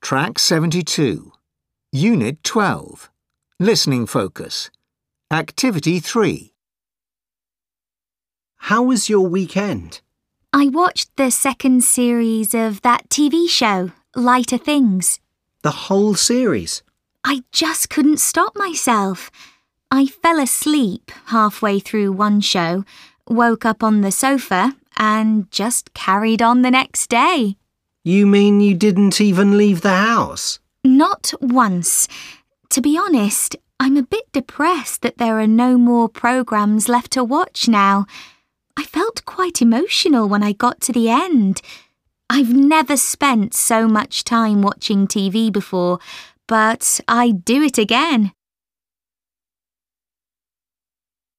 Track 72. Unit 12. Listening focus. Activity 3. How was your weekend? I watched the second series of that TV show, Lighter Things. The whole series? I just couldn't stop myself. I fell asleep halfway through one show, woke up on the sofa, and just carried on the next day. You mean you didn't even leave the house? Not once. To be honest, I'm a bit depressed that there are no more programs left to watch now. I felt quite emotional when I got to the end. I've never spent so much time watching TV before, but I'd do it again.